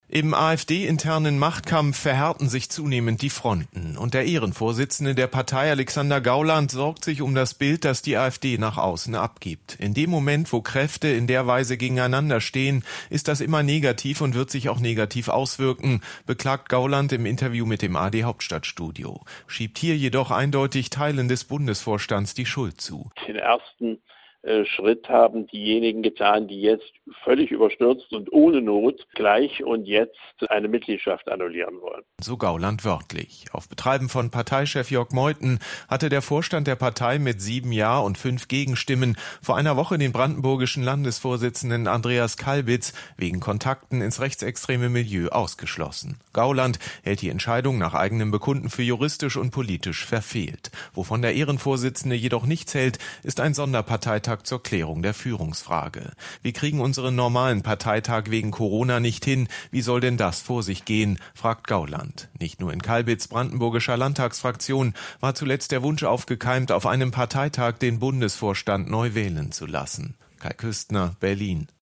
Im AfD-internen Machtkampf verhärten sich zunehmend die Fronten. Und der Ehrenvorsitzende der Partei, Alexander Gauland, sorgt sich um das Bild, das die AfD nach außen abgibt. In dem Moment, wo Kräfte in der Weise gegeneinander stehen, ist das immer negativ und wird sich auch negativ auswirken, beklagt Gauland im Interview mit dem ARD-Hauptstadtstudio. Schiebt hier jedoch eindeutig Teilen des Bundesvorstands die Schuld zu. Den ersten Schritt haben diejenigen getan, die jetzt völlig überstürzt und ohne Not gleich und jetzt eine Mitgliedschaft annullieren wollen. So Gauland wörtlich. Auf Betreiben von Parteichef Jörg Meuthen hatte der Vorstand der Partei mit 7 Ja- und 5 Gegenstimmen vor einer Woche den brandenburgischen Landesvorsitzenden Andreas Kalbitz wegen Kontakten ins rechtsextreme Milieu ausgeschlossen. Gauland hält die Entscheidung nach eigenem Bekunden für juristisch und politisch verfehlt. Wovon der Ehrenvorsitzende jedoch nichts hält, ist ein Sonderparteitag zur Klärung der Führungsfrage. Wir kriegen unseren normalen Parteitag wegen Corona nicht hin. Wie soll denn das vor sich gehen, fragt Gauland. Nicht nur in Kalbitz' brandenburgischer Landtagsfraktion war zuletzt der Wunsch aufgekeimt, auf einem Parteitag den Bundesvorstand neu wählen zu lassen. Kai Küstner, Berlin.